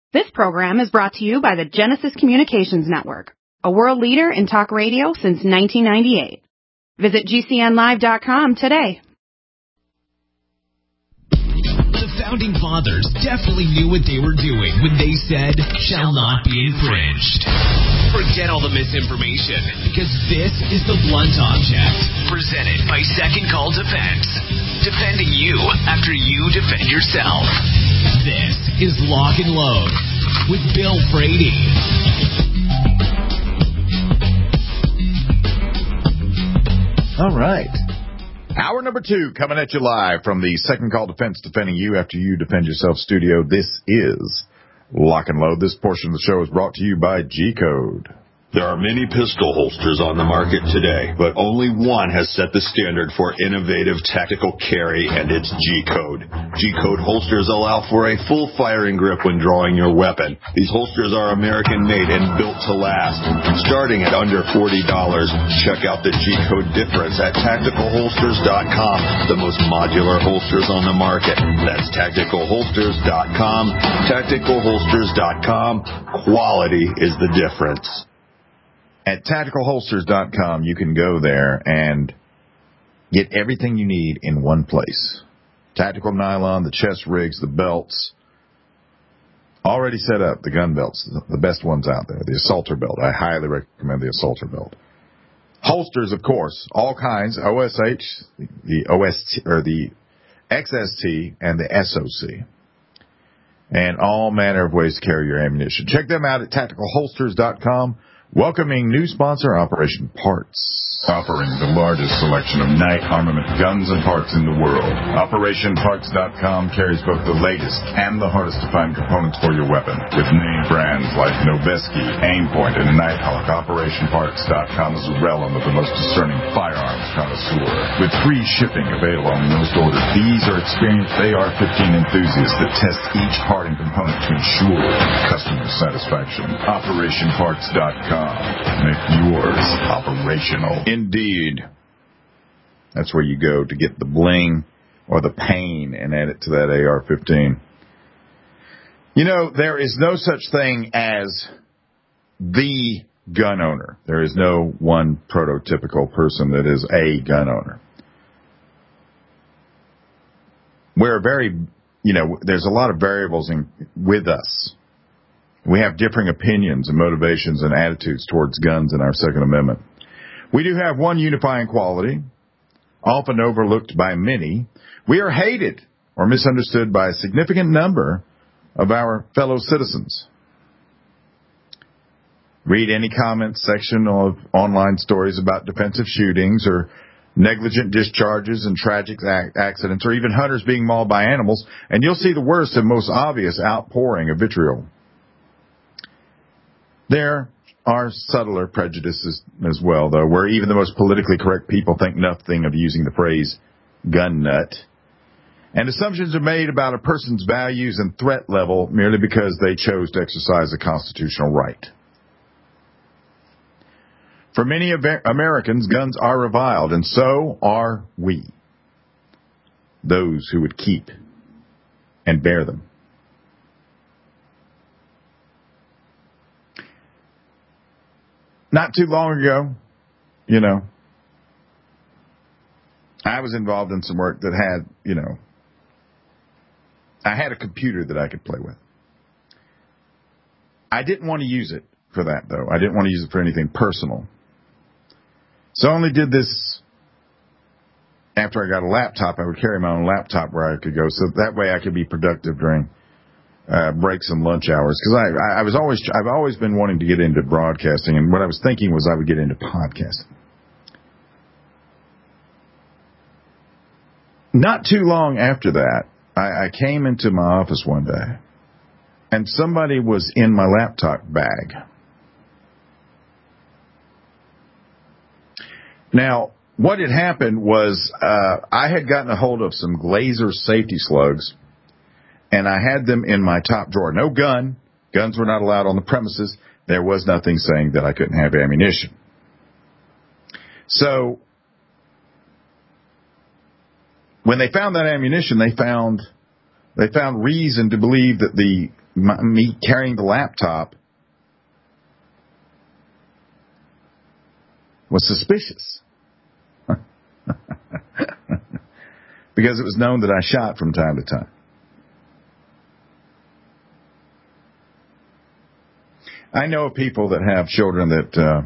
This program is brought to you by the Genesis Communications Network, a world leader in talk radio since 1998. Visit GCNlive.com today. The Founding Fathers definitely knew what they were doing when they said, "shall not be infringed." Forget all the misinformation, because this is the Blunt Object, presented by Second Call Defense. Defending you after you defend yourself. This is Lock and Load with Bill Frady. All right. Hour number 2 coming at you live from the Second Call Defense, defending you after you defend yourself studio. This is Lock and Load. This portion of the show is brought to you by G-Code. There are many pistol holsters on the market today, but only one has set the standard for innovative tactical carry, and it's G-Code. G-Code holsters allow for a full firing grip when drawing your weapon. These holsters are American-made and built to last. Starting at under $40, check out the G-Code difference at TacticalHolsters.com, the most modular holsters on the market. That's TacticalHolsters.com. TacticalHolsters.com. Quality is the difference. At TacticalHolsters.com, you can go there and get everything you need in one place. Tactical nylon, the chest rigs, the belts, already set up, the gun belts, the best ones out there, the Assaulter belt. I highly recommend the Assaulter belt. Holsters, of course, all kinds, OSH, the OST, or the XST, and the SOC. And all manner of ways to carry your ammunition. Check them out at TacticalHolsters.com. Welcoming new sponsor, Operation Parts. Offering the largest selection of night armament guns and parts in the world. OperationParts.com carries both the latest and the hardest to find components for your weapon. With name brands like Noveske, Aimpoint, and Nighthawk, OperationParts.com is a realm of the most discerning firearms connoisseur. With free shipping available on most orders, these are experienced AR-15 enthusiasts that test each part and component to ensure customer satisfaction. OperationParts.com. Make yours operational. Indeed. That's where you go to get the bling or the pain and add it to that AR-15. You know, there is no such thing as the gun owner. There is no one prototypical person that is a gun owner. We're there's a lot of variables with us. We have differing opinions and motivations and attitudes towards guns in our Second Amendment. We do have one unifying quality, often overlooked by many. We are hated or misunderstood by a significant number of our fellow citizens. Read any comment section of online stories about defensive shootings or negligent discharges and tragic accidents, or even hunters being mauled by animals, and you'll see the worst and most obvious outpouring of vitriol. There are subtler prejudices as well, though, where even the most politically correct people think nothing of using the phrase gun nut. And assumptions are made about a person's values and threat level merely because they chose to exercise a constitutional right. For many Americans, guns are reviled, and so are we, those who would keep and bear them. Not too long ago, I was involved in some work that had, I had a computer that I could play with. I didn't want to use it for that, though. I didn't want to use it for anything personal. So I only did this after I got a laptop. I would carry my own laptop where I could go, so that way I could be productive during breaks and lunch hours, because I've always been wanting to get into broadcasting, and what I was thinking was I would get into podcasting. Not too long after that, I came into my office one day, and somebody was in my laptop bag. Now, what had happened was I had gotten a hold of some Glazer safety slugs, and I had them in my top drawer. No gun. Guns were not allowed on the premises. There was nothing saying that I couldn't have ammunition. So when they found that ammunition, they found reason to believe that the me carrying the laptop was suspicious. Because it was known that I shot from time to time. I know of people that have children that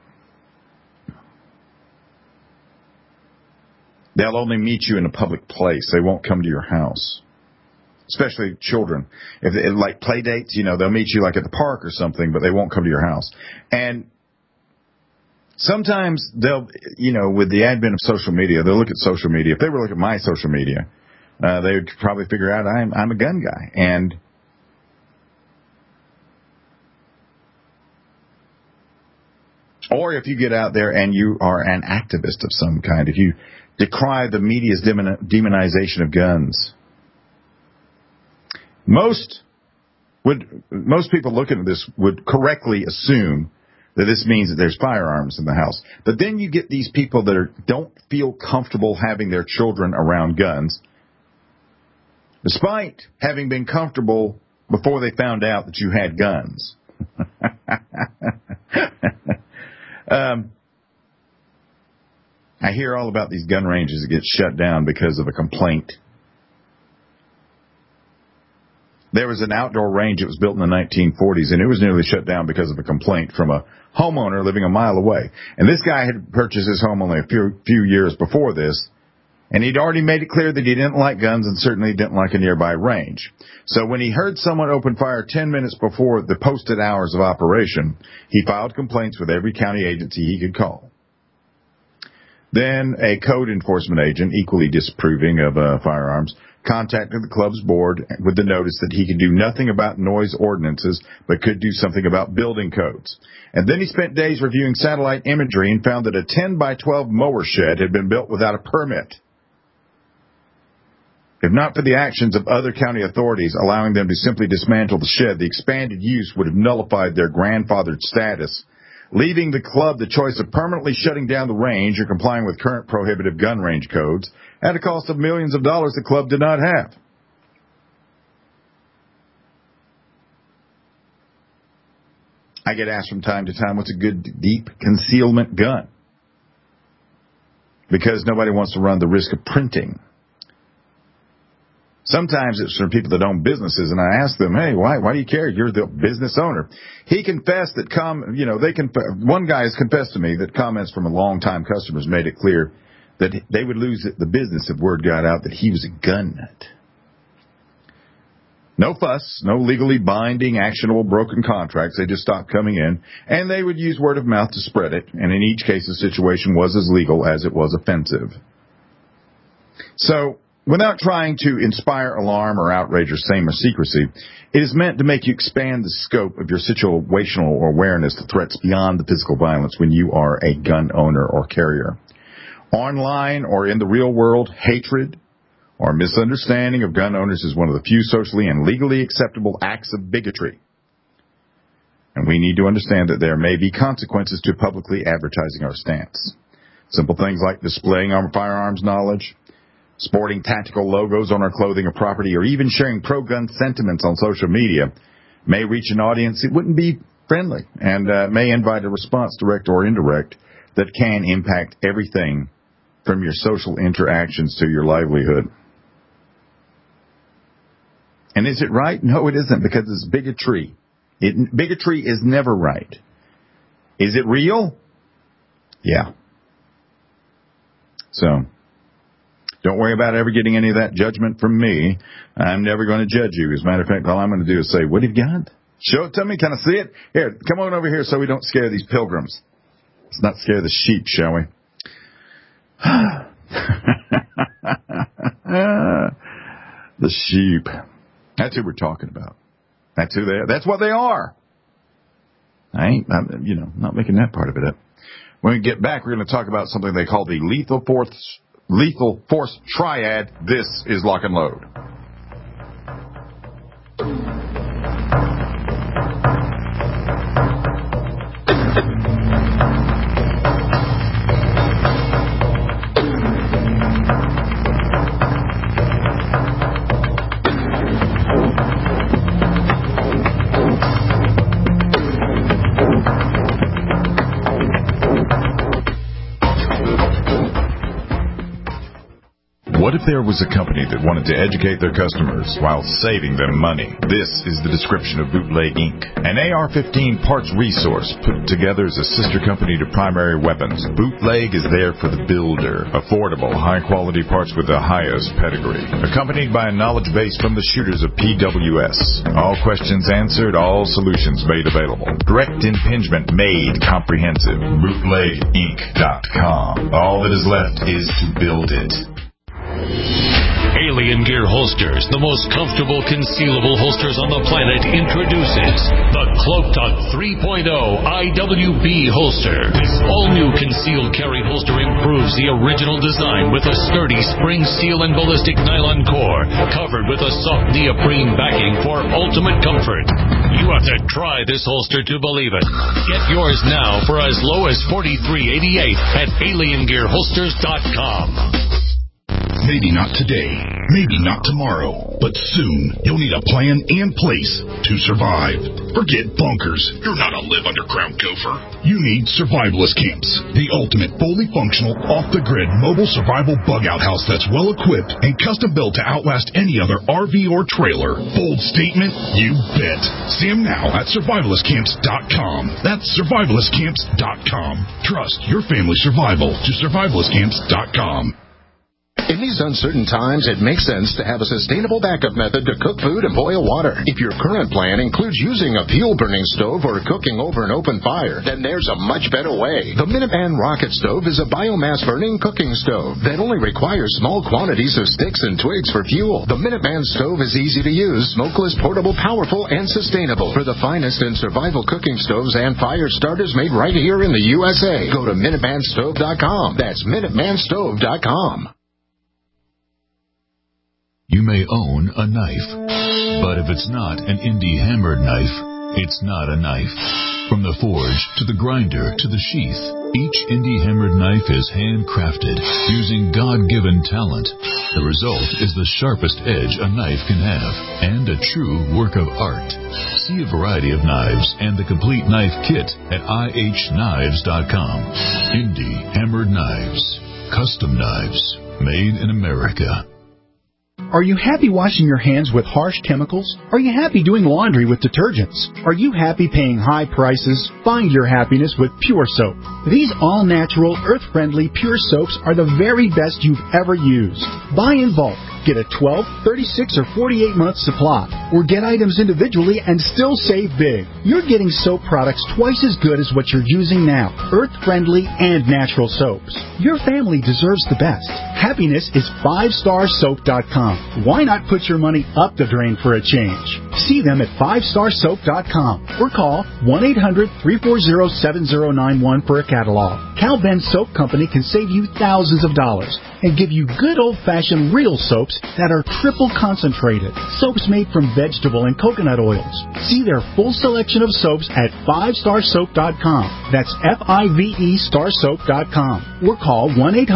they'll only meet you in a public place. They won't come to your house. Especially children. If they, like play dates, they'll meet you like at the park or something, but they won't come to your house. And sometimes they'll, with the advent of social media, they'll look at social media. If they were looking at my social media, they would probably figure out I'm a gun guy. And or if you get out there and you are an activist of some kind, if you decry the media's demonization of guns, most people looking at this would correctly assume that this means that there's firearms in the house. But then you get these people that don't feel comfortable having their children around guns, despite having been comfortable before they found out that you had guns. I hear all about these gun ranges that get shut down because of a complaint. There was an outdoor range that was built in the 1940s, and it was nearly shut down because of a complaint from a homeowner living a mile away. And this guy had purchased his home only a few years before this, and he'd already made it clear that he didn't like guns and certainly didn't like a nearby range. So when he heard someone open fire 10 minutes before the posted hours of operation, he filed complaints with every county agency he could call. Then a code enforcement agent, equally disapproving of firearms, contacted the club's board with the notice that he could do nothing about noise ordinances, but could do something about building codes. And then he spent days reviewing satellite imagery and found that a 10 by 12 mower shed had been built without a permit. If not for the actions of other county authorities allowing them to simply dismantle the shed, the expanded use would have nullified their grandfathered status, leaving the club the choice of permanently shutting down the range or complying with current prohibitive gun range codes at a cost of millions of dollars the club did not have. I get asked from time to time, what's a good deep concealment gun? Because nobody wants to run the risk of printing. Sometimes it's from people that own businesses, and I ask them, hey, why do you care? You're the business owner. He confessed that, one guy has confessed to me that comments from long-time customers made it clear that they would lose the business if word got out that he was a gun nut. No fuss, no legally binding, actionable broken contracts. They just stopped coming in, and they would use word of mouth to spread it, and in each case the situation was as legal as it was offensive. So, without trying to inspire alarm or outrage or shame or secrecy, it is meant to make you expand the scope of your situational awareness to threats beyond the physical violence when you are a gun owner or carrier. Online or in the real world, hatred or misunderstanding of gun owners is one of the few socially and legally acceptable acts of bigotry. And we need to understand that there may be consequences to publicly advertising our stance. Simple things like displaying our firearms knowledge, sporting tactical logos on our clothing or property, or even sharing pro-gun sentiments on social media may reach an audience it wouldn't be friendly and may invite a response, direct or indirect, that can impact everything from your social interactions to your livelihood. And is it right? No, it isn't, because it's bigotry. Bigotry is never right. Is it real? Yeah. So, don't worry about ever getting any of that judgment from me. I'm never going to judge you. As a matter of fact, all I'm going to do is say, what have you got? Show it to me. Can I see it? Here, come on over here so we don't scare these pilgrims. Let's not scare the sheep, shall we? The sheep. That's who we're talking about. That's who they are. That's what they are. I'm not making that part of it up. When we get back, we're going to talk about something they call the lethal force triad. This is Lock and Load. What if there was a company that wanted to educate their customers while saving them money? This is the description of Bootleg Inc., an AR-15 parts resource put together as a sister company to Primary Weapons. Bootleg is there for the builder. Affordable, high-quality parts with the highest pedigree. Accompanied by a knowledge base from the shooters of PWS. All questions answered, all solutions made available. Direct impingement made comprehensive. BootlegInc.com. All that is left is to build it. Alien Gear Holsters, the most comfortable concealable holsters on the planet, introduces the Cloak Talk 3.0 IWB holster. This all-new concealed carry holster improves the original design with a sturdy spring steel and ballistic nylon core, covered with a soft neoprene backing for ultimate comfort. You have to try this holster to believe it. Get yours now for as low as $43.88 at AlienGearHolsters.com. Maybe not today, maybe not tomorrow, but soon you'll need a plan and place to survive. Forget bunkers. You're not a live underground gopher. You need survivalist camps, the ultimate fully functional, off-the-grid mobile survival bug-out house that's well-equipped and custom-built to outlast any other RV or trailer. Bold statement? You bet. See them now at survivalistcamps.com. That's survivalistcamps.com. Trust your family's survival to survivalistcamps.com. In these uncertain times, it makes sense to have a sustainable backup method to cook food and boil water. If your current plan includes using a fuel-burning stove or cooking over an open fire, then there's a much better way. The Minuteman Rocket Stove is a biomass-burning cooking stove that only requires small quantities of sticks and twigs for fuel. The Minuteman Stove is easy to use, smokeless, portable, powerful, and sustainable. For the finest in survival cooking stoves and fire starters made right here in the USA, go to MinutemanStove.com. That's MinutemanStove.com. You may own a knife, but if it's not an indie hammered knife, it's not a knife. From the forge to the grinder to the sheath, each indie hammered knife is handcrafted using God-given talent. The result is the sharpest edge a knife can have and a true work of art. See a variety of knives and the complete knife kit at IHKnives.com. Indie hammered knives, custom knives, made in America. Are you happy washing your hands with harsh chemicals? Are you happy doing laundry with detergents? Are you happy paying high prices? Find your happiness with Pure Soap. These all-natural, earth-friendly Pure Soaps are the very best you've ever used. Buy in bulk. Get a 12, 36, or 48-month supply. Or get items individually and still save big. You're getting soap products twice as good as what you're using now. Earth-friendly and natural soaps. Your family deserves the best. Happiness is 5starsoap.com. Why not put your money up the drain for a change? See them at 5starsoap.com or call 1-800-340-7091 for a catalog. Cal Ben Soap Company can save you thousands of dollars and give you good old-fashioned real soaps that are triple concentrated. Soaps made from vegetable and coconut oils. See their full selection of soaps at 5starsoap.com. That's F-I-V-E starsoap.com. Or call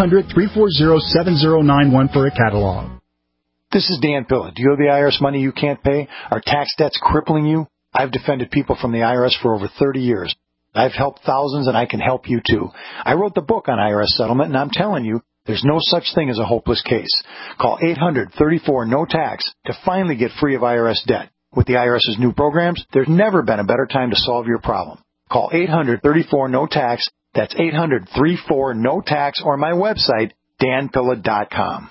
1-800-340-7091 for a catalog. This is Dan Pilla. Do you owe the IRS money you can't pay? Are tax debts crippling you? I've defended people from the IRS for over 30 years. I've helped thousands, and I can help you too. I wrote the book on IRS settlement, and I'm telling you, there's no such thing as a hopeless case. Call 800-34-NO-TAX to finally get free of IRS debt. With the IRS's new programs, there's never been a better time to solve your problem. Call 800-34-NO-TAX. That's 800-34-NO-TAX, or my website, danpilla.com.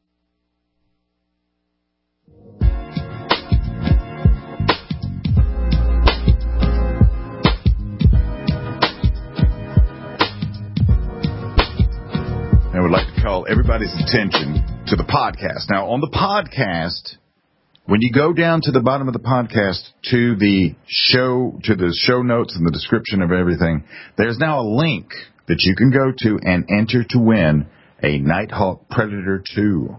I would like to call everybody's attention to the podcast. Now, on the podcast, when you go down to the bottom of the podcast to the show notes and the description of everything, there's now a link that you can go to and enter to win a Nighthawk Predator 2.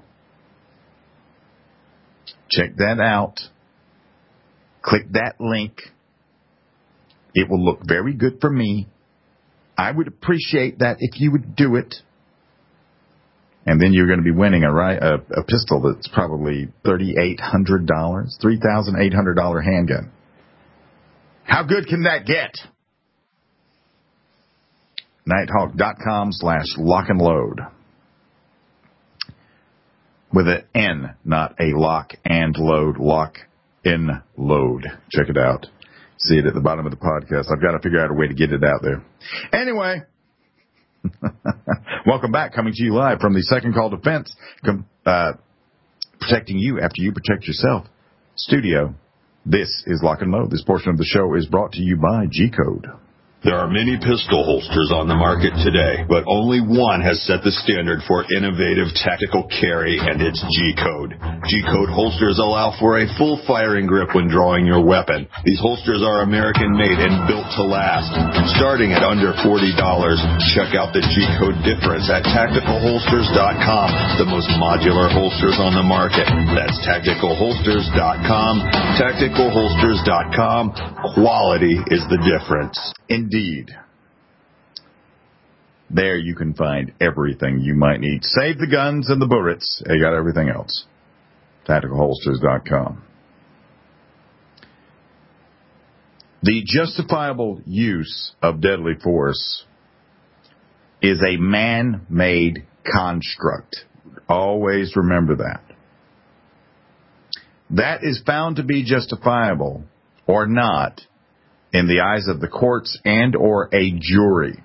Check that out. Click that link. It will look very good for me. I would appreciate that if you would do it. And then you're going to be winning a pistol that's probably $3,800 handgun. How good can that get? Nighthawk.com/lock and load. with an N, not a lock and load, lock in load. Check it out. See it at the bottom of the podcast. I've got to figure out a way to get it out there. Anyway, welcome back. Coming to you live from the Second Call Defense, protecting you after you protect yourself studio. This is Lock and Load. This portion of the show is brought to you by G-Code. There are many pistol holsters on the market today, but only one has set the standard for innovative tactical carry, and it's G-Code. G-Code holsters allow for a full firing grip when drawing your weapon. These holsters are American-made and built to last. Starting at under $40, check out the G-Code difference at TacticalHolsters.com, the most modular holsters on the market. That's TacticalHolsters.com. TacticalHolsters.com. Quality is the difference. Indeed. There you can find everything you might need. Save the guns and the bullets. They got everything else. TacticalHolsters.com. The justifiable use of deadly force is a man-made construct. Always remember that. That is found to be justifiable or not in the eyes of the courts and or a jury.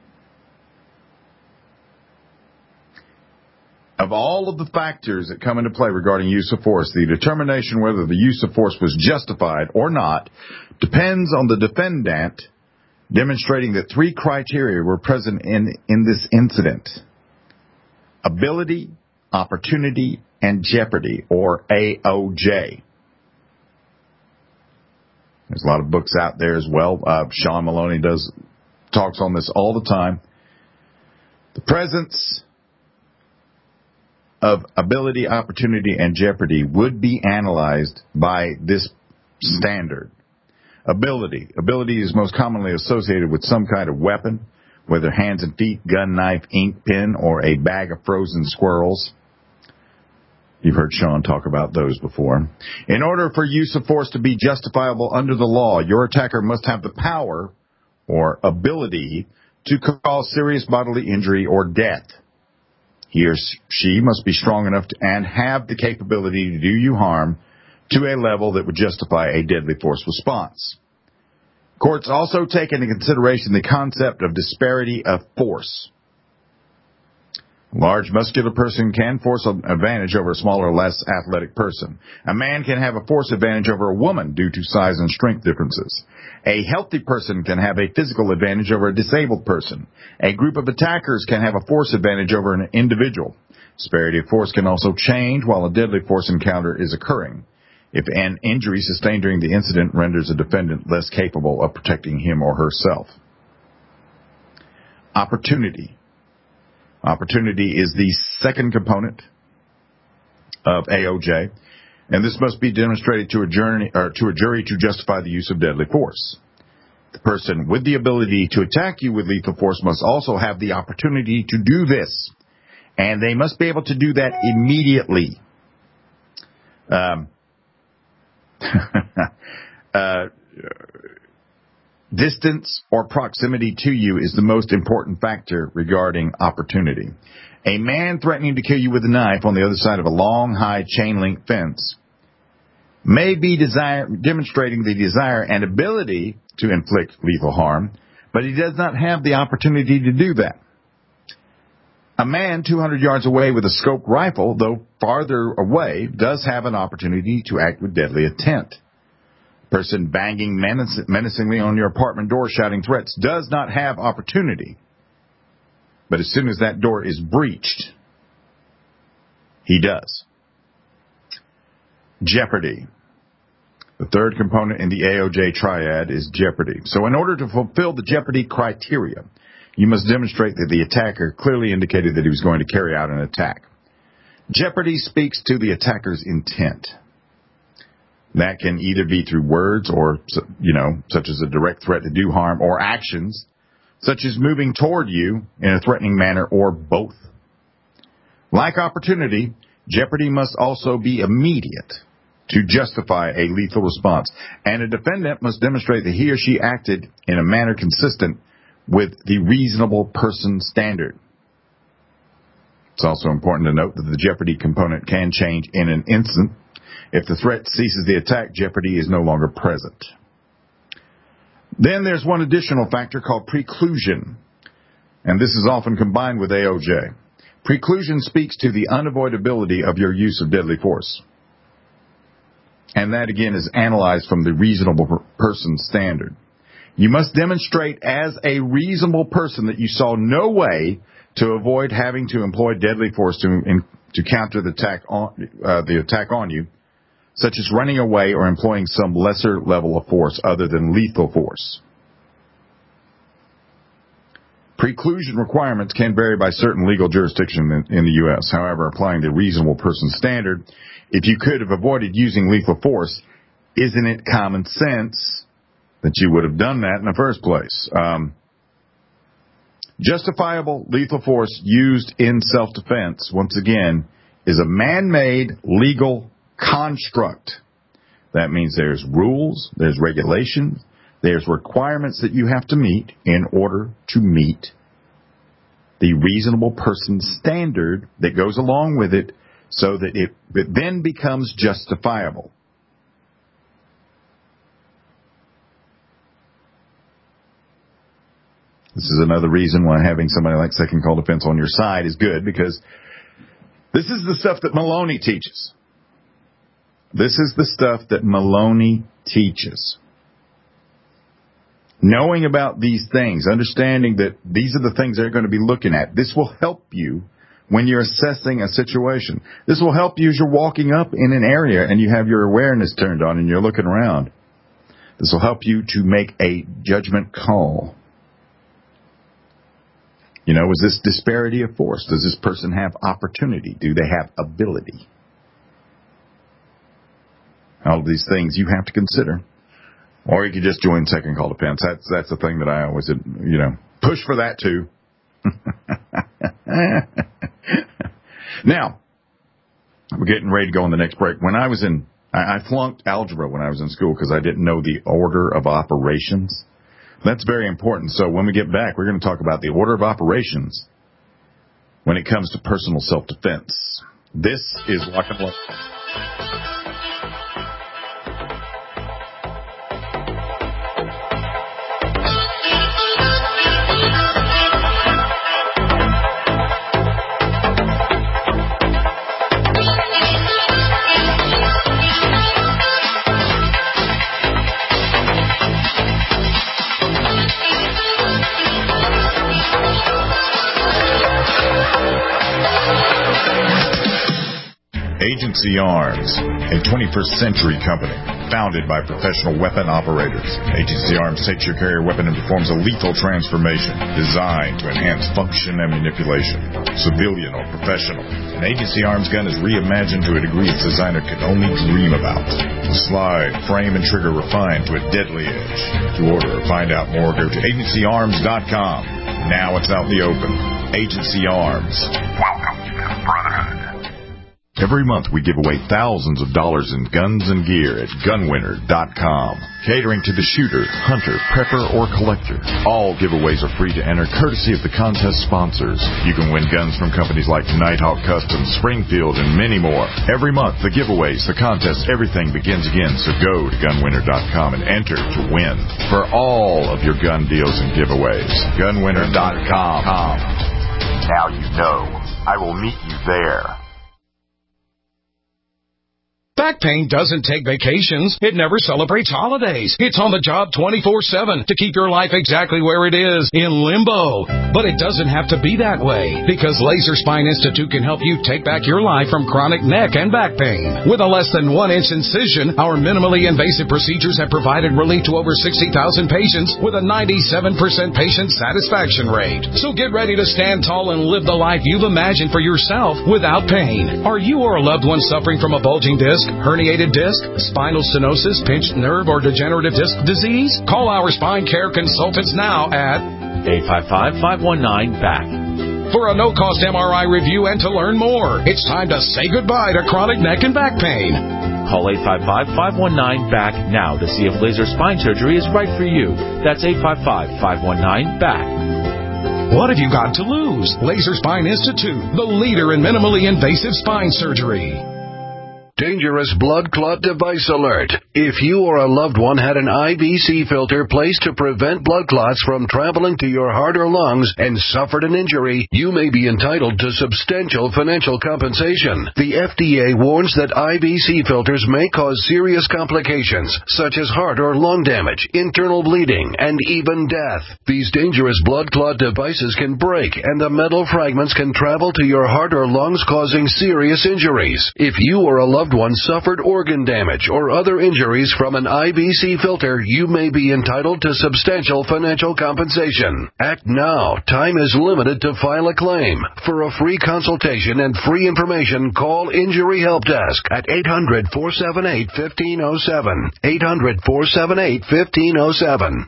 Of all of the factors that come into play regarding use of force, the determination whether the use of force was justified or not depends on the defendant demonstrating that three criteria were present in this incident: ability, opportunity, and jeopardy, or AOJ. There's a lot of books out there as well. Sean Maloney talks on this all the time. The presence of ability, opportunity, and jeopardy would be analyzed by this standard. Ability. Ability is most commonly associated with some kind of weapon, whether hands and feet, gun, knife, ink pen, or a bag of frozen squirrels. You've heard Sean talk about those before. In order for use of force to be justifiable under the law, your attacker must have the power or ability to cause serious bodily injury or death. He or she must be strong enough and have the capability to do you harm to a level that would justify a deadly force response. Courts also take into consideration the concept of disparity of force. A large, muscular person can force an advantage over a smaller, less athletic person. A man can have a force advantage over a woman due to size and strength differences. A healthy person can have a physical advantage over a disabled person. A group of attackers can have a force advantage over an individual. Disparity of force can also change while a deadly force encounter is occurring, if an injury sustained during the incident renders a defendant less capable of protecting him or herself. Opportunity. Opportunity is the second component of AOJ, and this must be demonstrated to a jury to justify the use of deadly force. The person with the ability to attack you with lethal force must also have the opportunity to do this, and they must be able to do that immediately. Distance or proximity to you is the most important factor regarding opportunity. A man threatening to kill you with a knife on the other side of a long, high chain-link fence may be demonstrating the desire and ability to inflict lethal harm, but he does not have the opportunity to do that. A man 200 yards away with a scoped rifle, though farther away, does have an opportunity to act with deadly intent. Person banging menacingly on your apartment door shouting threats does not have opportunity. But as soon as that door is breached, he does. Jeopardy. The third component in the AOJ triad is jeopardy. So in order to fulfill the jeopardy criteria, you must demonstrate that the attacker clearly indicated that he was going to carry out an attack. Jeopardy speaks to the attacker's intent. That can either be through words or, such as a direct threat to do harm, or actions, such as moving toward you in a threatening manner, or both. Like opportunity, jeopardy must also be immediate to justify a lethal response, and a defendant must demonstrate that he or she acted in a manner consistent with the reasonable person standard. It's also important to note that the jeopardy component can change in an instant. If the threat ceases the attack, jeopardy is no longer present. Then there's one additional factor called preclusion, and this is often combined with AOJ. Preclusion speaks to the unavoidability of your use of deadly force. And that, again, is analyzed from the reasonable person standard. You must demonstrate as a reasonable person that you saw no way to avoid having to employ deadly force to counter the attack on you, such as running away or employing some lesser level of force other than lethal force. Preclusion requirements can vary by certain legal jurisdictions in the U.S. However, applying the reasonable person standard, if you could have avoided using lethal force, isn't it common sense that you would have done that in the first place? Justifiable lethal force used in self-defense, once again, is a man-made legal construct. That means there's rules, there's regulations, there's requirements that you have to meet in order to meet the reasonable person standard that goes along with it so that it then becomes justifiable. This is another reason why having somebody like Second Call Defense on your side is good, because this is the stuff that Maloney teaches. This is the stuff that Maloney teaches. Knowing about these things, understanding that these are the things they're going to be looking at, this will help you when you're assessing a situation. This will help you as you're walking up in an area and you have your awareness turned on and you're looking around. This will help you to make a judgment call. You know, is this disparity of force? Does this person have opportunity? Do they have ability? All of these things you have to consider. Or you could just join Second Call Defense. That's the thing that I always, push for that too. Now, we're getting ready to go on the next break. When I flunked algebra when I was in school because I didn't know the order of operations. That's very important. So when we get back, we're going to talk about the order of operations when it comes to personal self-defense. This is Lock and Load. Agency Arms, a 21st century company founded by professional weapon operators. Agency Arms takes your carrier weapon and performs a lethal transformation designed to enhance function and manipulation. Civilian or professional, an Agency Arms gun is reimagined to a degree its designer could only dream about. The slide, frame, and trigger refined to a deadly edge. To order or find out more, go to agencyarms.com. Now it's out in the open. Agency Arms. Welcome to the Brotherhood. Every month we give away thousands of dollars in guns and gear at gunwinner.com. Catering to the shooter, hunter, prepper, or collector. All giveaways are free to enter courtesy of the contest sponsors. You can win guns from companies like Nighthawk Customs, Springfield, and many more. Every month, the giveaways, the contests, everything begins again. So go to gunwinner.com and enter to win for all of your gun deals and giveaways. Gunwinner.com. Now you know. I will meet you there. Back pain doesn't take vacations. It never celebrates holidays. It's on the job 24/7 to keep your life exactly where it is, in limbo. But it doesn't have to be that way, because Laser Spine Institute can help you take back your life from chronic neck and back pain. With a less than 1-inch incision, our minimally invasive procedures have provided relief to over 60,000 patients with a 97% patient satisfaction rate. So get ready to stand tall and live the life you've imagined for yourself without pain. Are you or a loved one suffering from a bulging disc, herniated disc, spinal stenosis, pinched nerve, or degenerative disc disease? Call our spine care consultants now at 855-519-BACK. For a no-cost MRI review and to learn more. It's time to say goodbye to chronic neck and back pain. Call 855-519-BACK now to see if laser spine surgery is right for you. That's 855-519-BACK. What have you got to lose? Laser Spine Institute, the leader in minimally invasive spine surgery. Dangerous blood clot device alert. If you or a loved one had an IVC filter placed to prevent blood clots from traveling to your heart or lungs and suffered an injury, you may be entitled to substantial financial compensation. The FDA warns that IVC filters may cause serious complications, such as heart or lung damage, internal bleeding, and even death. These dangerous blood clot devices can break, and the metal fragments can travel to your heart or lungs, causing serious injuries. If you or a loved one suffered organ damage or other injuries from an IVC filter, you may be entitled to substantial financial compensation. Act now. Time is limited to file a claim. For a free consultation and free information, call Injury Help Desk at 800-478-1507. 800-478-1507.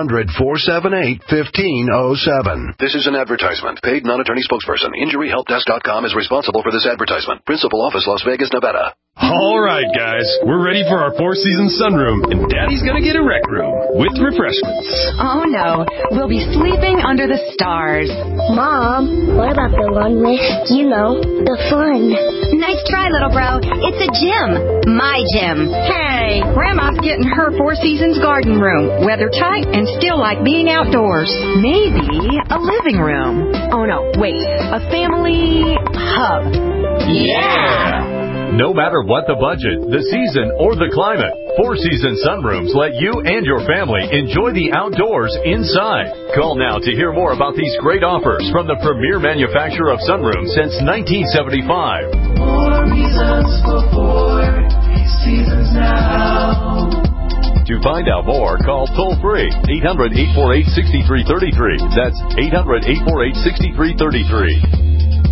800-478-1507. This is an advertisement. Paid non-attorney spokesperson. InjuryHelpDesk.com is responsible for this advertisement. Principal office, Las Vegas, Nevada. All right, guys, we're ready for our Four Seasons sunroom, and Daddy's gonna get a rec room with refreshments. Oh, no. We'll be sleeping under the stars. Mom, what about the one with, the fun? Nice try, little bro. It's a gym. My gym. Hey, Grandma's getting her Four Seasons garden room. Weather tight and still like being outdoors. Maybe a living room. Oh, no, wait. A family hub. Yeah! No matter what the budget, the season, or the climate, Four Seasons Sunrooms let you and your family enjoy the outdoors inside. Call now to hear more about these great offers from the premier manufacturer of sunrooms since 1975. More reasons for Four Seasons now. To find out more, call toll-free 800-848-6333. That's 800-848-6333.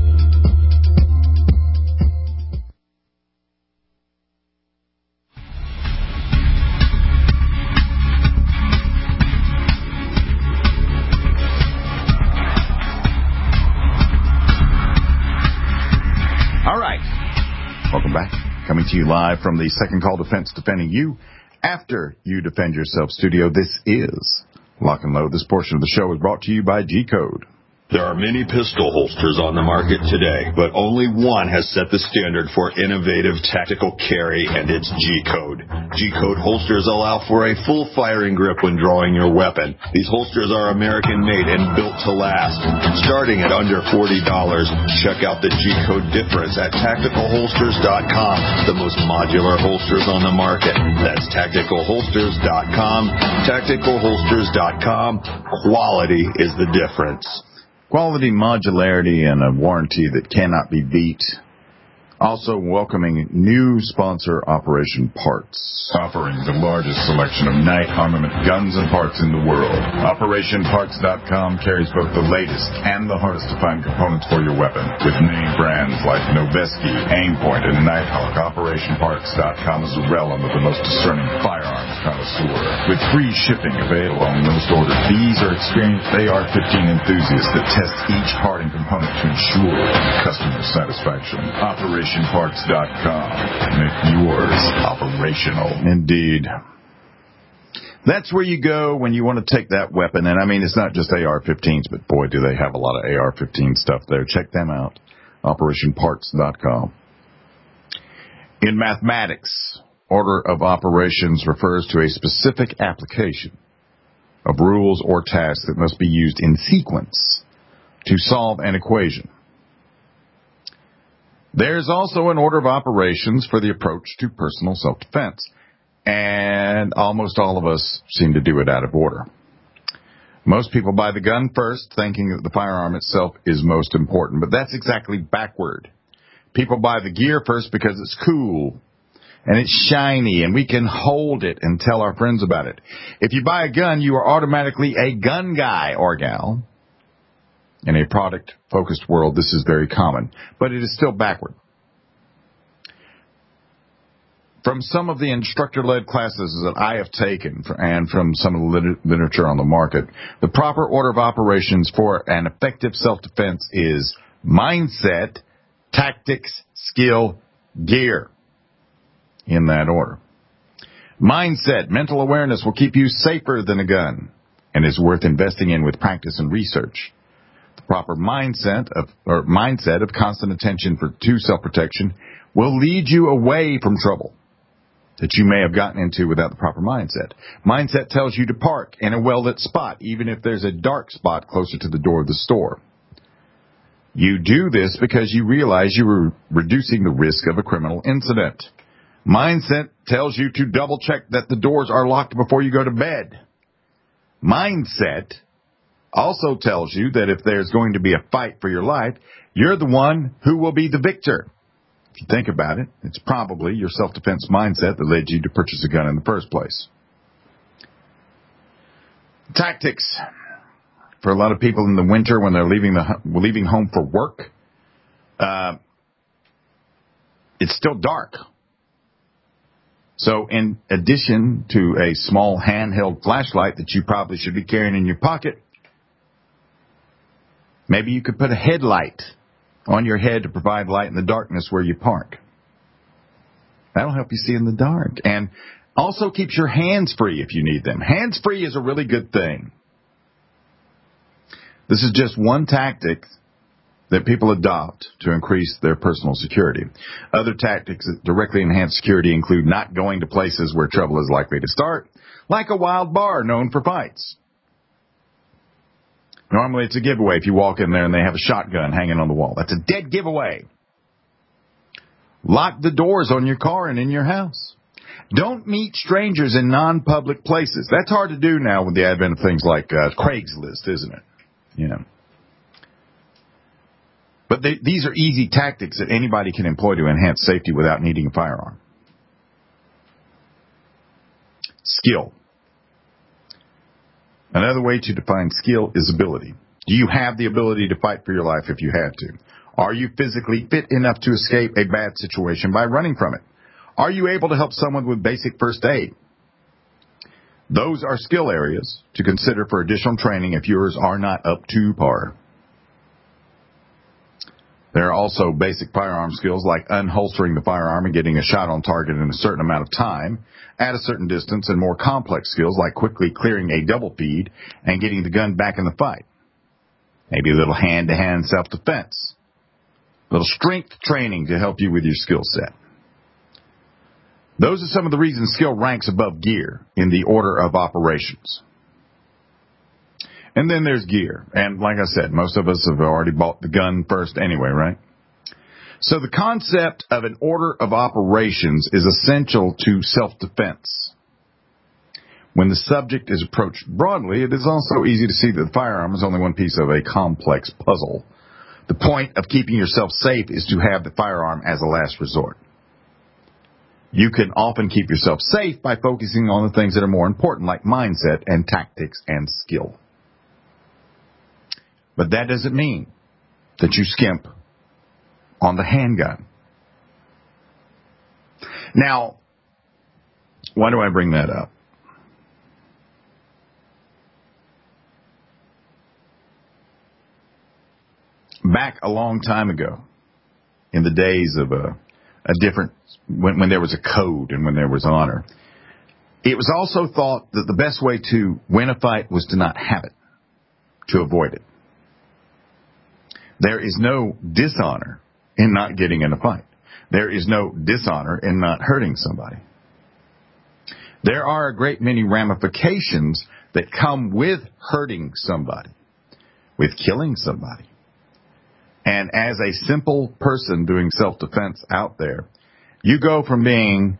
Welcome back. Coming to you live from the Second Call Defense, defending you after you defend yourself studio. This is Lock and Load. This portion of the show is brought to you by G-Code. There are many pistol holsters on the market today, but only one has set the standard for innovative tactical carry, and it's G-Code. G-Code holsters allow for a full firing grip when drawing your weapon. These holsters are American-made and built to last. Starting at under $40, check out the G-Code difference at TacticalHolsters.com, the most modular holsters on the market. That's TacticalHolsters.com. TacticalHolsters.com. Quality is the difference. Quality, modularity, and a warranty that cannot be beat. Also welcoming new sponsor, Operation Parts. Offering the largest selection of night armament guns and parts in the world. OperationParts.com carries both the latest and the hardest to find components for your weapon. With name brands like Noveske, Aimpoint, and Nighthawk, OperationParts.com is a realm of the most discerning firearms connoisseur. With free shipping available on most orders, these are experienced AR-15 enthusiasts that test each part and component to ensure customer satisfaction. OperationParts.com. Make yours operational. Indeed. That's where you go when you want to take that weapon. And I mean, it's not just AR-15s, but boy, do they have a lot of AR-15 stuff there. Check them out. OperationParts.com. In mathematics, order of operations refers to a specific application of rules or tasks that must be used in sequence to solve an equation. There's also an order of operations for the approach to personal self-defense, and almost all of us seem to do it out of order. Most people buy the gun first, thinking that the firearm itself is most important, but that's exactly backward. People buy the gear first because it's cool, and it's shiny, and we can hold it and tell our friends about it. If you buy a gun, you are automatically a gun guy or gal. In a product-focused world, this is very common, but it is still backward. From some of the instructor-led classes that I have taken and from some of the literature on the market, the proper order of operations for an effective self-defense is mindset, tactics, skill, gear. In that order. Mindset, mental awareness will keep you safer than a gun and is worth investing in with practice and research. The proper mindset of constant attention to self-protection will lead you away from trouble that you may have gotten into without the proper mindset. Mindset tells you to park in a well-lit spot, even if there's a dark spot closer to the door of the store. You do this because you realize you are reducing the risk of a criminal incident. Mindset tells you to double-check that the doors are locked before you go to bed. Mindset also tells you that if there's going to be a fight for your life, you're the one who will be the victor. If you think about it, it's probably your self-defense mindset that led you to purchase a gun in the first place. Tactics. For a lot of people in the winter when they're leaving home for work, it's still dark. So in addition to a small handheld flashlight that you probably should be carrying in your pocket, maybe you could put a headlight on your head to provide light in the darkness where you park. That'll help you see in the dark. And also keeps your hands free if you need them. Hands free is a really good thing. This is just one tactic that people adopt to increase their personal security. Other tactics that directly enhance security include not going to places where trouble is likely to start, like a wild bar known for fights. Normally it's a giveaway if you walk in there and they have a shotgun hanging on the wall. That's a dead giveaway. Lock the doors on your car and in your house. Don't meet strangers in non-public places. That's hard to do now with the advent of things like Craigslist, isn't it? You know. But these are easy tactics that anybody can employ to enhance safety without needing a firearm. Skill. Another way to define skill is ability. Do you have the ability to fight for your life if you had to? Are you physically fit enough to escape a bad situation by running from it? Are you able to help someone with basic first aid? Those are skill areas to consider for additional training if yours are not up to par. There are also basic firearm skills like unholstering the firearm and getting a shot on target in a certain amount of time, at a certain distance, and more complex skills like quickly clearing a double feed and getting the gun back in the fight. Maybe a little hand-to-hand self-defense. A little strength training to help you with your skill set. Those are some of the reasons skill ranks above gear in the order of operations. And then there's gear. And like I said, most of us have already bought the gun first anyway, right? So the concept of an order of operations is essential to self-defense. When the subject is approached broadly, it is also easy to see that the firearm is only one piece of a complex puzzle. The point of keeping yourself safe is to have the firearm as a last resort. You can often keep yourself safe by focusing on the things that are more important, like mindset and tactics and skill. But that doesn't mean that you skimp on the handgun. Now, why do I bring that up? Back a long time ago, in the days of a different, when there was a code and when there was honor, it was also thought that the best way to win a fight was to not have it, to avoid it. There is no dishonor in not getting in a fight. There is no dishonor in not hurting somebody. There are a great many ramifications that come with hurting somebody, with killing somebody. And as a simple person doing self-defense out there, you go from being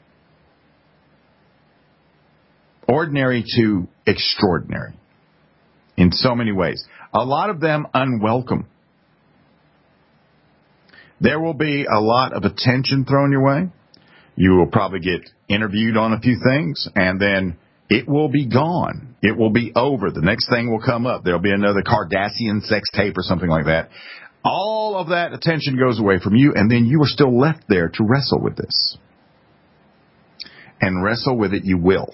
ordinary to extraordinary in so many ways. A lot of them unwelcome. There will be a lot of attention thrown your way. You will probably get interviewed on a few things, and then it will be gone. It will be over. The next thing will come up. There'll be another Kardashian sex tape or something like that. All of that attention goes away from you, and then you are still left there to wrestle with this. And wrestle with it you will.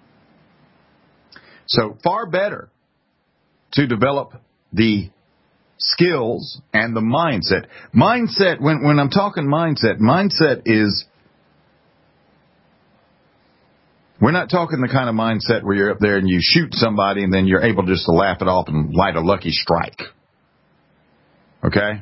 So far better to develop the skills and the mindset. Mindset, when I'm talking mindset is, we're not talking the kind of mindset where you're up there and you shoot somebody and then you're able just to laugh it off and light a lucky strike. Okay?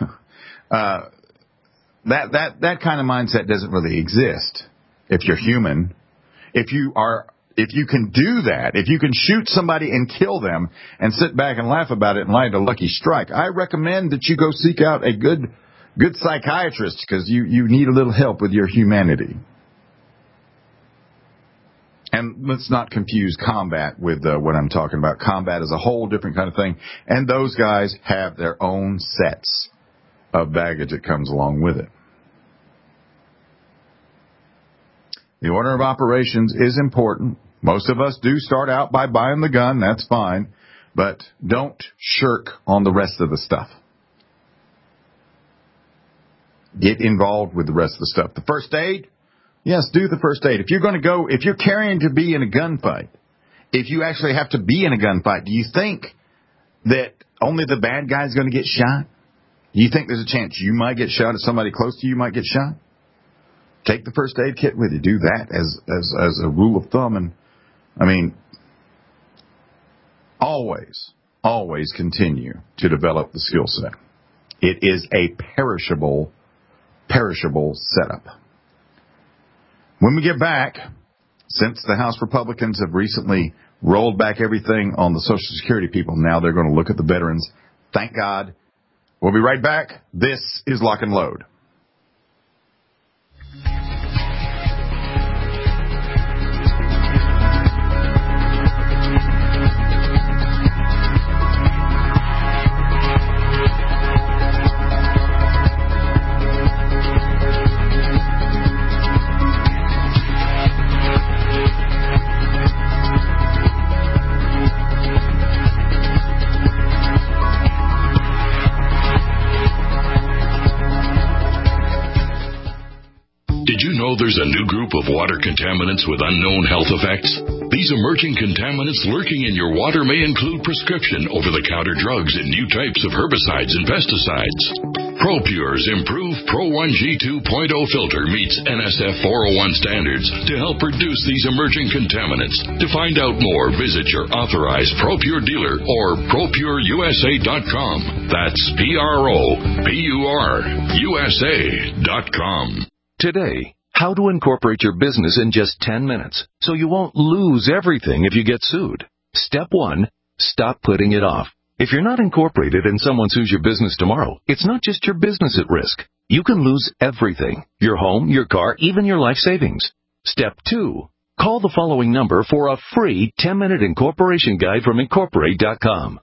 That kind of mindset doesn't really exist if you're human. If you can do that, if you can shoot somebody and kill them and sit back and laugh about it and land a lucky strike, I recommend that you go seek out a good psychiatrist, because you need a little help with your humanity. And let's not confuse combat with what I'm talking about. Combat is a whole different kind of thing, and those guys have their own sets of baggage that comes along with it. The order of operations is important. Most of us do start out by buying the gun. That's fine. But don't shirk on the rest of the stuff. Get involved with the rest of the stuff. The first aid, yes, do the first aid. If you're carrying to be in a gunfight, if you actually have to be in a gunfight, do you think that only the bad guy is going to get shot? Do you think there's a chance you might get shot, or somebody close to you might get shot? Take the first aid kit with you. Do that as a rule of thumb. And, I mean, always continue to develop the skill set. It is a perishable setup. When we get back, since the House Republicans have recently rolled back everything on the Social Security people, now they're going to look at the veterans. Thank God. We'll be right back. This is Lock and Load. Did you know there's a new group of water contaminants with unknown health effects? These emerging contaminants lurking in your water may include prescription over-the-counter drugs and new types of herbicides and pesticides. ProPure's improved Pro 1G 2.0 filter meets NSF 401 standards to help reduce these emerging contaminants. To find out more, visit your authorized ProPure dealer or ProPureUSA.com. That's ProPureUSA.com. Today, how to incorporate your business in just 10 minutes so you won't lose everything if you get sued. Step 1, stop putting it off. If you're not incorporated and someone sues your business tomorrow, it's not just your business at risk. You can lose everything: your home, your car, even your life savings. Step 2, call the following number for a free 10-minute incorporation guide from Incorporate.com.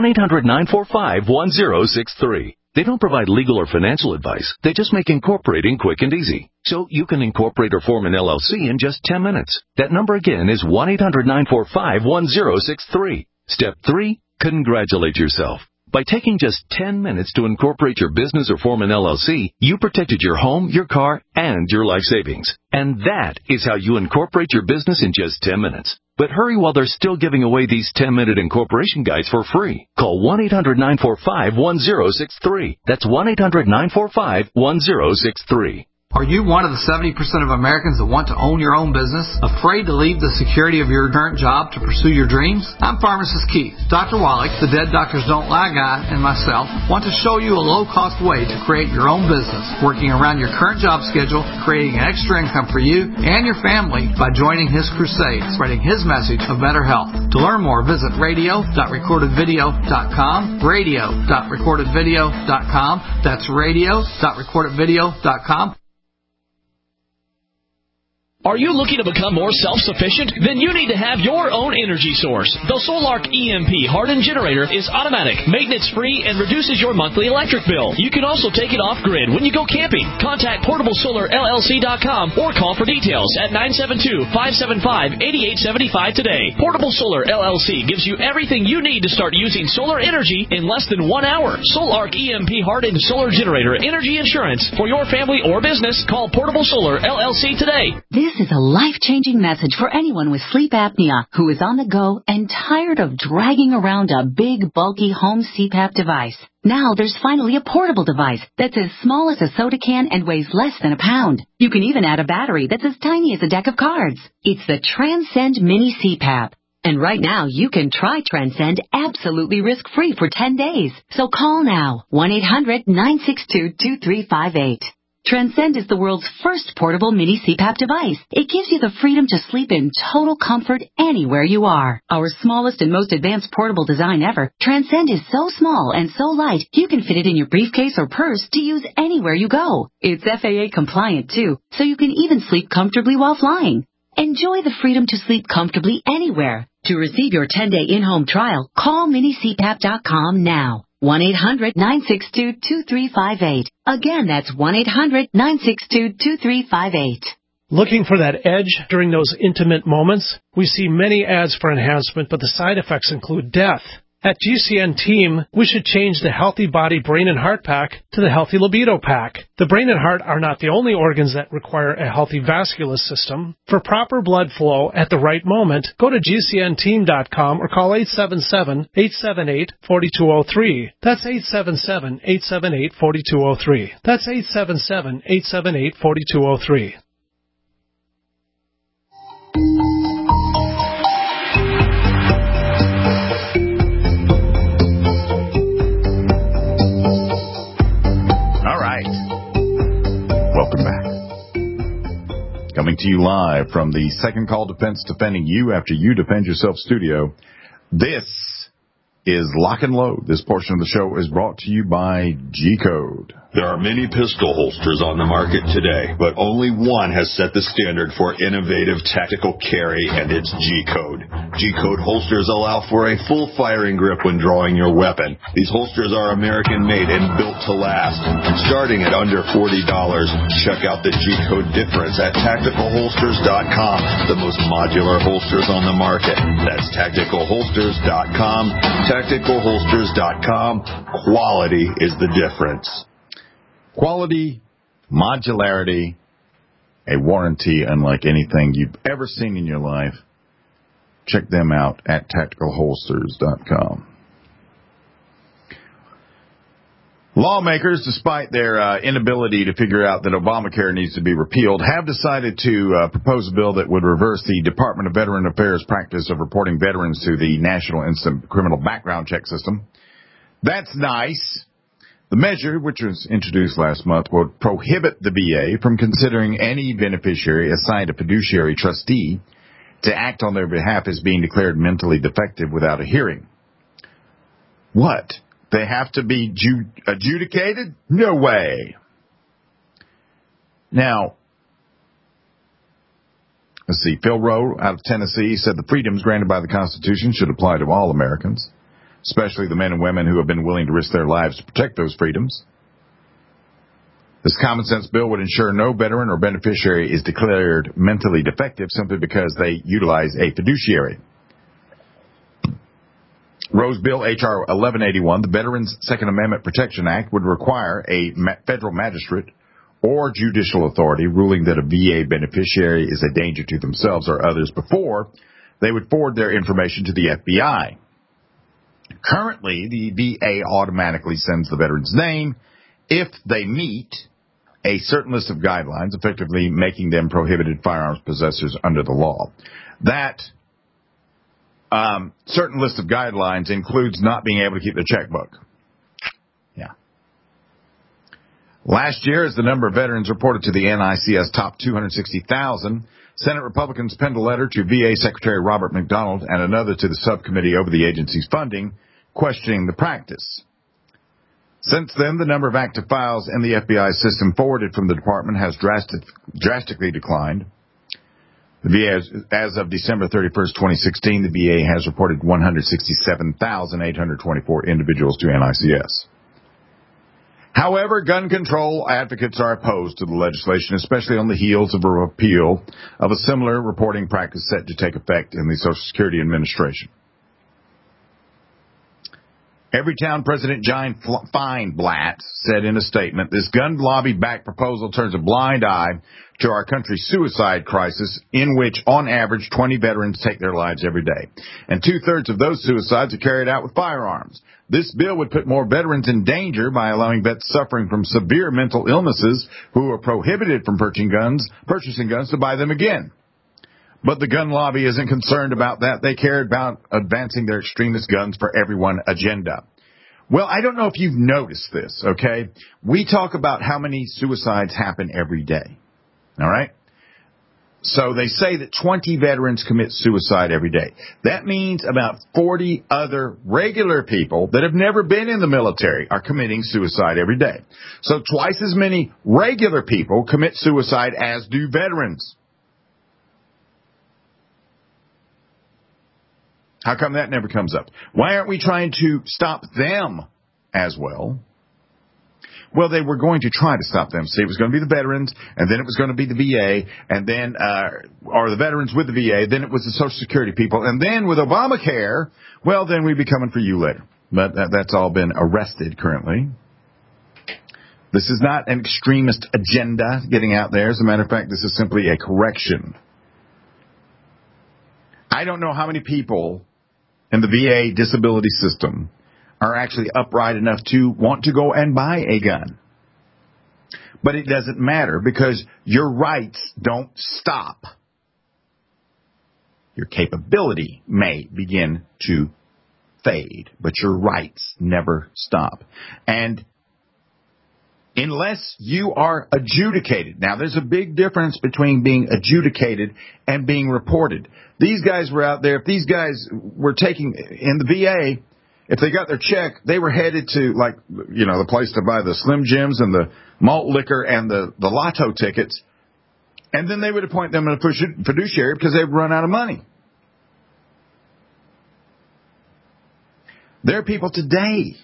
1-800-945-1063. They don't provide legal or financial advice. They just make incorporating quick and easy. So you can incorporate or form an LLC in just 10 minutes. That number again is 1-800-945-1063. Step 3, congratulate yourself. By taking just 10 minutes to incorporate your business or form an LLC, you protected your home, your car, and your life savings. And that is how you incorporate your business in just 10 minutes. But hurry while they're still giving away these 10-minute incorporation guides for free. Call 1-800-945-1063. That's 1-800-945-1063. Are you one of the 70% of Americans that want to own your own business? Afraid to leave the security of your current job to pursue your dreams? I'm Pharmacist Keith. Dr. Wallach, the Dead Doctors Don't Lie guy, and myself want to show you a low-cost way to create your own business, working around your current job schedule, creating an extra income for you and your family by joining his crusade, spreading his message of better health. To learn more, visit radio.recordedvideo.com, radio.recordedvideo.com. That's radio.recordedvideo.com. Are you looking to become more self-sufficient? Then you need to have your own energy source. The Solark EMP hardened generator is automatic, maintenance-free, and reduces your monthly electric bill. You can also take it off-grid when you go camping. Contact PortableSolarLLC.com or call for details at 972-575-8875 today. Portable Solar LLC gives you everything you need to start using solar energy in less than 1 hour. Solark EMP hardened solar generator energy insurance for your family or business. Call Portable Solar LLC today. This is a life-changing message for anyone with sleep apnea who is on the go and tired of dragging around a big, bulky home CPAP device. Now there's finally a portable device that's as small as a soda can and weighs less than a pound. You can even add a battery that's as tiny as a deck of cards. It's the Transcend Mini CPAP. And right now, you can try Transcend absolutely risk-free for 10 days. So call now, 1-800-962-2358. Transcend is the world's first portable mini CPAP device. It gives you the freedom to sleep in total comfort anywhere you are. Our smallest and most advanced portable design ever, Transcend is so small and so light, you can fit it in your briefcase or purse to use anywhere you go. It's FAA compliant too, so you can even sleep comfortably while flying. Enjoy the freedom to sleep comfortably anywhere. To receive your 10-day in-home trial, call minicpap.com now. 1-800-962-2358. Again, that's 1-800-962-2358. Looking for that edge during those intimate moments? We see many ads for enhancement, but the side effects include death. At GCN Team, we should change the Healthy Body Brain and Heart Pack to the Healthy Libido Pack. The brain and heart are not the only organs that require a healthy vascular system. For proper blood flow at the right moment, go to GCNteam.com or call 877-878-4203. That's 877-878-4203. That's 877-878-4203. Welcome back. Coming to you live from the Second Call Defense, defending you after you defend yourself studio. This is Lock and Load. This portion of the show is brought to you by G-Code. There are many pistol holsters on the market today, but only one has set the standard for innovative tactical carry, and it's G-Code. G-Code holsters allow for a full firing grip when drawing your weapon. These holsters are American-made and built to last. Starting at under $40, check out the G-Code difference at TacticalHolsters.com, the most modular holsters on the market. That's TacticalHolsters.com. TacticalHolsters.com. Quality is the difference. Quality, modularity, a warranty unlike anything you've ever seen in your life. Check them out at TacticalHolsters.com. Lawmakers, despite their inability to figure out that Obamacare needs to be repealed, have decided to propose a bill that would reverse the Department of Veteran Affairs practice of reporting veterans to the National Instant Criminal Background Check System. That's nice. The measure, which was introduced last month, will prohibit the VA from considering any beneficiary assigned a fiduciary trustee to act on their behalf as being declared mentally defective without a hearing. What? They have to be adjudicated? No way. Now, let's see. Phil Rowe out of Tennessee said the freedoms granted by the Constitution should apply to all Americans, especially the men and women who have been willing to risk their lives to protect those freedoms. This common sense bill would ensure no veteran or beneficiary is declared mentally defective simply because they utilize a fiduciary. Rose Bill H.R. 1181, the Veterans Second Amendment Protection Act, would require a federal magistrate or judicial authority ruling that a VA beneficiary is a danger to themselves or others before they would forward their information to the FBI. Currently, the VA automatically sends the veteran's name if they meet a certain list of guidelines, effectively making them prohibited firearms possessors under the law. That certain list of guidelines includes not being able to keep their checkbook. Yeah. Last year, as the number of veterans reported to the NICS topped 260,000, Senate Republicans penned a letter to VA Secretary Robert McDonald and another to the subcommittee over the agency's funding, questioning the practice. Since then, the number of active files in the FBI system forwarded from the department has drastically declined. The VA, as of December 31st, 2016, the VA has reported 167,824 individuals to NICS. However, gun control advocates are opposed to the legislation, especially on the heels of a repeal of a similar reporting practice set to take effect in the Social Security Administration. Everytown President John Feinblatt said in a statement, this gun lobby-backed proposal turns a blind eye to our country's suicide crisis, in which, on average, 20 veterans take their lives every day. And 2/3 of those suicides are carried out with firearms. This bill would put more veterans in danger by allowing vets suffering from severe mental illnesses who are prohibited from purchasing guns to buy them again. But the gun lobby isn't concerned about that. They care about advancing their extremist guns for everyone agenda. Well, I don't know if you've noticed this, okay? We talk about how many suicides happen every day, all right? So they say that 20 veterans commit suicide every day. That means about 40 other regular people that have never been in the military are committing suicide every day. So twice as many regular people commit suicide as do veterans. How come that never comes up? Why aren't we trying to stop them as well? Well, they were going to try to stop them. See, it was going to be the veterans, and then it was going to be the VA, and then, or the veterans with the VA, then it was the Social Security people, and then with Obamacare, well, then we'd be coming for you later. But that's all been arrested currently. This is not an extremist agenda getting out there. As a matter of fact, this is simply a correction. I don't know how many people in the VA disability system are actually upright enough to want to go and buy a gun. But it doesn't matter because your rights don't stop. Your capability may begin to fade, but your rights never stop. And unless you are adjudicated. Now, there's a big difference between being adjudicated and being reported. These guys were out there. If these guys were taking in the VA, if they got their check, they were headed to, like, you know, the place to buy the Slim Jims and the malt liquor and the lotto tickets. And then they would appoint them in a fiduciary because they'd run out of money. There are people today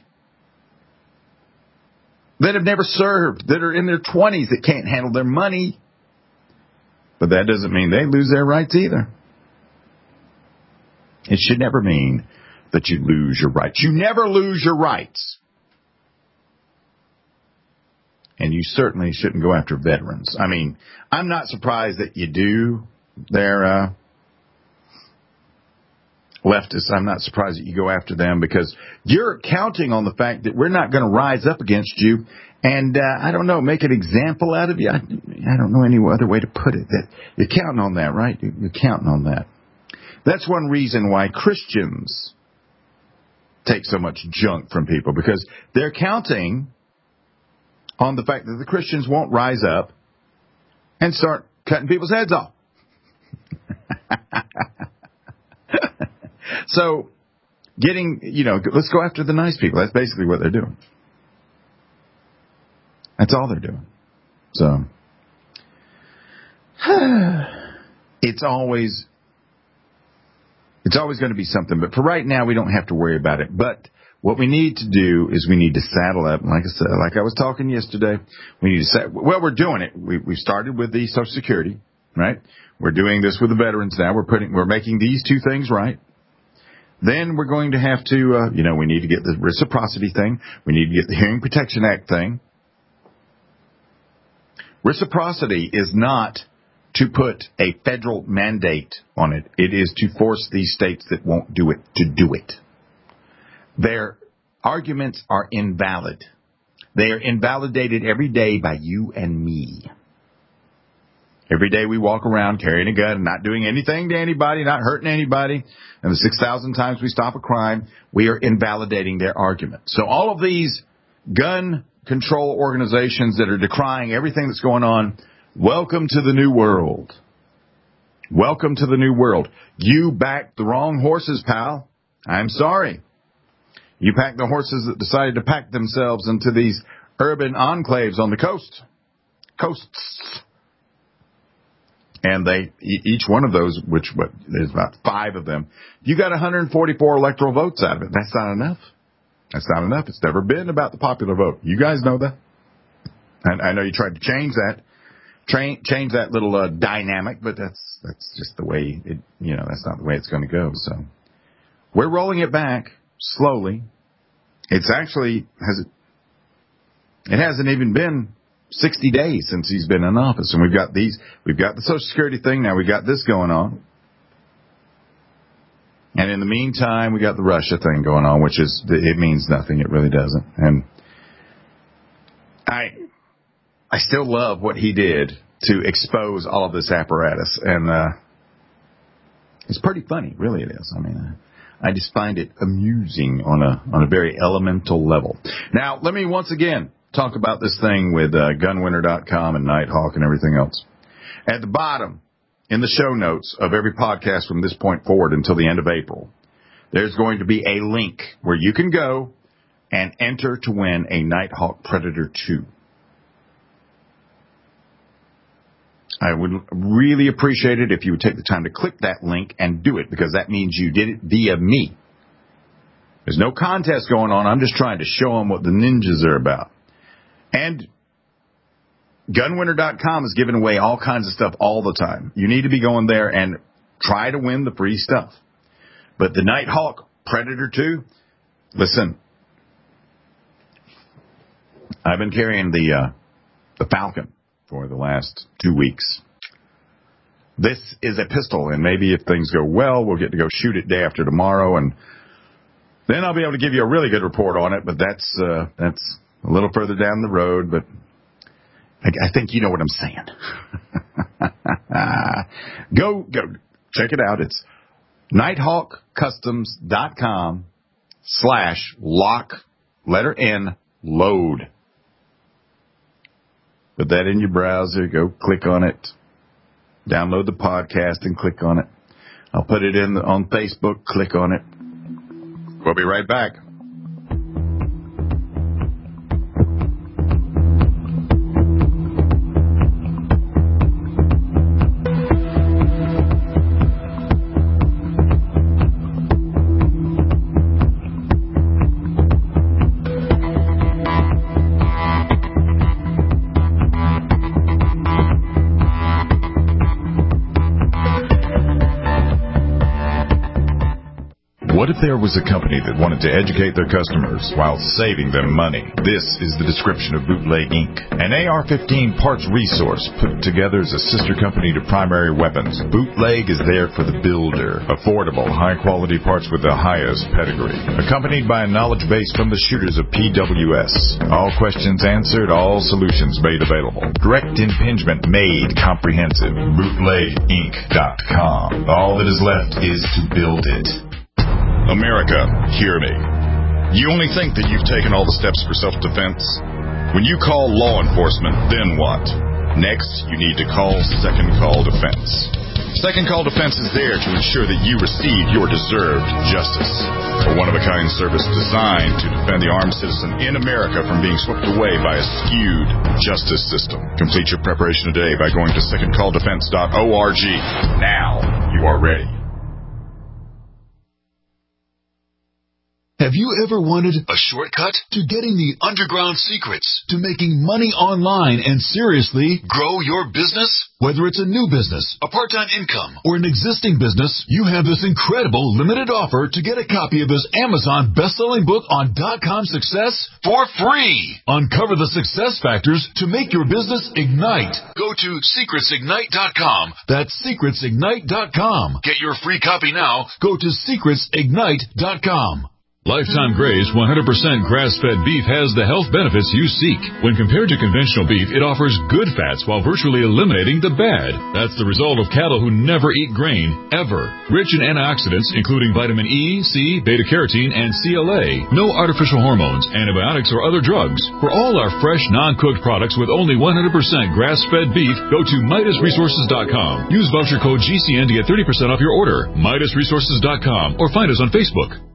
that have never served, that are in their 20s that can't handle their money. But that doesn't mean they lose their rights either. It should never mean that you lose your rights. You never lose your rights. And you certainly shouldn't go after veterans. I mean, I'm not surprised that you do. They're leftists. I'm not surprised that you go after them because you're counting on the fact that we're not going to rise up against you and, I don't know, make an example out of you. I don't know any other way to put it. That you're counting on that, right? You're counting on that. That's one reason why Christians take so much junk from people, because they're counting on the fact that the Christians won't rise up and start cutting people's heads off. So, let's go after the nice people. That's basically what they're doing. That's all they're doing. So, it's always going to be something. But for right now, we don't have to worry about it. But what we need to do is we need to saddle up. Like I said, like I was talking yesterday, we need to we're doing it. We started with the Social Security, right? We're doing this with the veterans now. We're making these two things right. Then we're going to have to, we need to get the reciprocity thing. We need to get the Hearing Protection Act thing. Reciprocity is not to put a federal mandate on it. It is to force these states that won't do it to do it. Their arguments are invalid. They are invalidated every day by you and me. Every day we walk around carrying a gun, not doing anything to anybody, not hurting anybody. And the 6,000 times we stop a crime, we are invalidating their argument. So all of these gun control organizations that are decrying everything that's going on, welcome to the new world. Welcome to the new world. You backed the wrong horses, pal. I'm sorry. You packed the horses that decided to pack themselves into these urban enclaves on the coasts. And each one of those, there's about 5 of them, you got 144 electoral votes out of it. That's not enough. That's not enough. It's never been about the popular vote. You guys know that. And I know you tried to change that. Change that little dynamic, but that's just the way that's not the way it's going to go. So we're rolling it back slowly. It's actually it hasn't even been 60 days since he's been in office, and we've got the Social Security thing now. We've got this going on, and in the meantime, we got the Russia thing going on, which it means nothing. It really doesn't. And I still love what he did to expose all of this apparatus. And It's pretty funny, really it is. I mean, I just find it amusing on a very elemental level. Now, let me once again talk about this thing with gunwinner.com and Nighthawk and everything else. At the bottom, in the show notes of every podcast from this point forward until the end of April, there's going to be a link where you can go and enter to win a Nighthawk Predator 2. I would really appreciate it if you would take the time to click that link and do it, because that means you did it via me. There's no contest going on. I'm just trying to show them what the ninjas are about. And gunwinner.com is giving away all kinds of stuff all the time. You need to be going there and try to win the free stuff. But the Nighthawk Predator 2, listen, I've been carrying the Falcon for the last 2 weeks. This is a pistol, and maybe if things go well, we'll get to go shoot it day after tomorrow, and then I'll be able to give you a really good report on it, but that's a little further down the road, but I think you know what I'm saying. Go check it out. It's NighthawkCustoms.com/lock, letter N, load. Put that in your browser. Go click on it. Download the podcast and click on it. I'll put it on Facebook. Click on it. We'll be right back. What if there was a company that wanted to educate their customers while saving them money? This is the description of Bootleg Inc., an AR-15 parts resource put together as a sister company to Primary Weapons. Bootleg is there for the builder. Affordable, high-quality parts with the highest pedigree. Accompanied by a knowledge base from the shooters of PWS. All questions answered, all solutions made available. Direct impingement made comprehensive. BootlegInc.com. All that is left is to build it. America, hear me. You only think that you've taken all the steps for self-defense? When you call law enforcement, then what? Next, you need to call Second Call Defense. Second Call Defense is there to ensure that you receive your deserved justice. A one-of-a-kind service designed to defend the armed citizen in America from being swept away by a skewed justice system. Complete your preparation today by going to secondcalldefense.org. Now you are ready. Have you ever wanted a shortcut to getting the underground secrets to making money online and seriously grow your business? Whether it's a new business, a part-time income, or an existing business, you have this incredible limited offer to get a copy of this Amazon best-selling book on .com success for free. Uncover the success factors to make your business ignite. Go to secretsignite.com. That's secretsignite.com. Get your free copy now. Go to secretsignite.com. Lifetime Graze 100% grass-fed beef has the health benefits you seek. When compared to conventional beef, it offers good fats while virtually eliminating the bad. That's the result of cattle who never eat grain, ever. Rich in antioxidants, including vitamin E, C, beta-carotene, and CLA. No artificial hormones, antibiotics, or other drugs. For all our fresh, non-cooked products with only 100% grass-fed beef, go to MidasResources.com. Use voucher code GCN to get 30% off your order. MidasResources.com, or find us on Facebook.